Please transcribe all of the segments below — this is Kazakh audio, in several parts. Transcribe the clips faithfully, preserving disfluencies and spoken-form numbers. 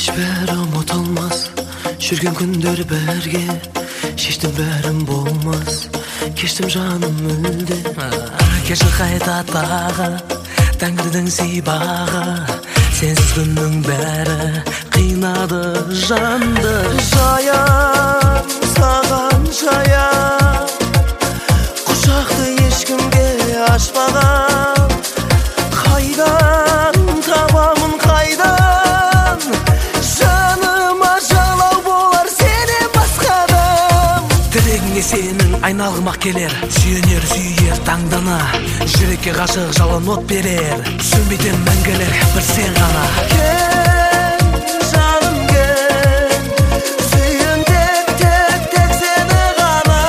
бәрі ұмытылмас, жүрген күндер бәрге шештім бәрім болмас, кештім жаным мүлде. Кешір қайта тағы тәңірдің сипағы, сенсіз күннің бәрі қинады жанды. Жаян саған жаян, құшақты ешкімге ашпаған, қайдан табамын қайдан, жаныма жалау болар сенен басқадан. Тірегіңе сенің айналғымақ келер, сүйенер сүйер таңдана, жүрекке ғашық жалын от берер, сөнбейтін мәңгілік бір сен ғана. Кел жаным кел, сүйем тек тек тек сені ғана,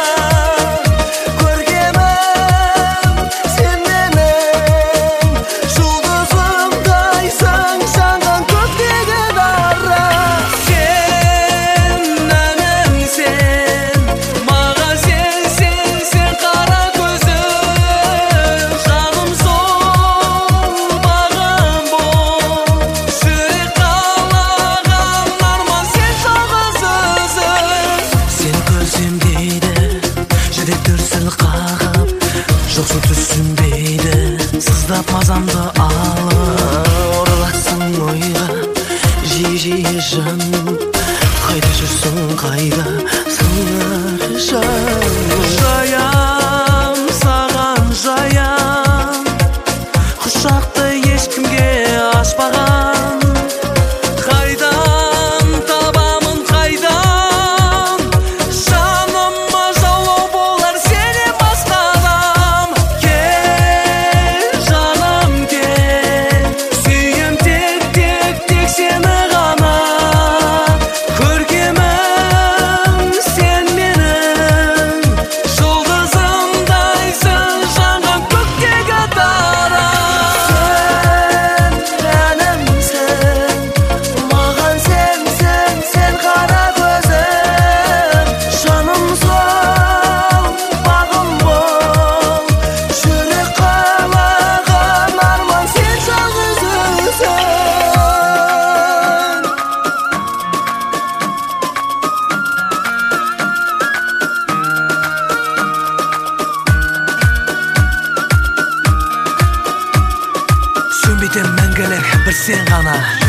көркемім сен менің, жұлдызымдайсың жанған көктегі дара. Сен әнім сен, маған сен сен сен қара көзім, жаным сол бағым бол, жүрек қалаған арман сен жалғыз өзің. Сені көрсем дейді, жүрек дүрсіл қағып, жоқсың түсінбейді, сыздап мазамды алып, ораласың ойға жиі-жиі жаным, қайда жүрсің қайда сыңар жаным. Жаям саған жаям, құшақты ешкімге ашпаған, қайдан табамын қайдан, жаныма жалау болар сенен басқадан. Кел жаным кел, сүйем тек тек тек сені ғана, көркемім сен менің, жұлдызымдайсың жанған көктегі дара. Сен әнім сен, маған сен сен сен қара көзім, жаным сол бағым бол, жүрек қалаған арман сен жалғыз өзің. Сөнбейтін мәңгілік бір сен ғана.